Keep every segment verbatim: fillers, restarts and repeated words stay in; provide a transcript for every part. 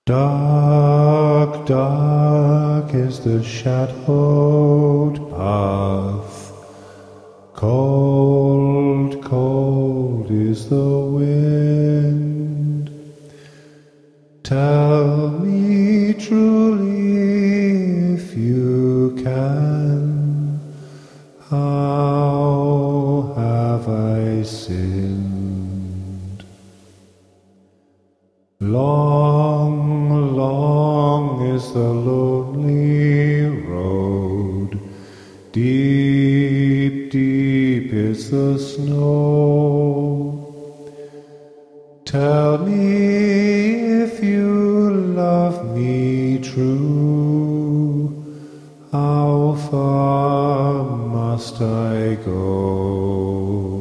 Dark, dark is the shadowed path, cold, cold is the wind. Tell me truly if you can, how have I sinned? Long, long is the lonely road, deep, deep is the snow. Tell me if you love me true, how far must I go?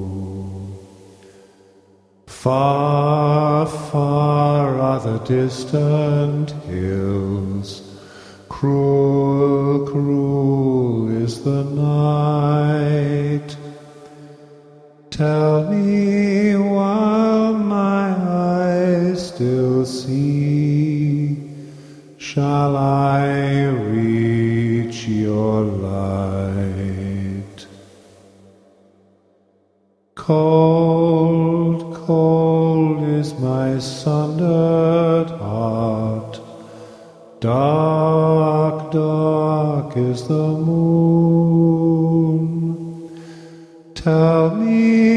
Far, far are the distant hills, cruel, cruel is the night. Tell me while my eyes still see, shall I reach your light? Cold, cold is my sundered heart, dark, dark is the moon. Tell me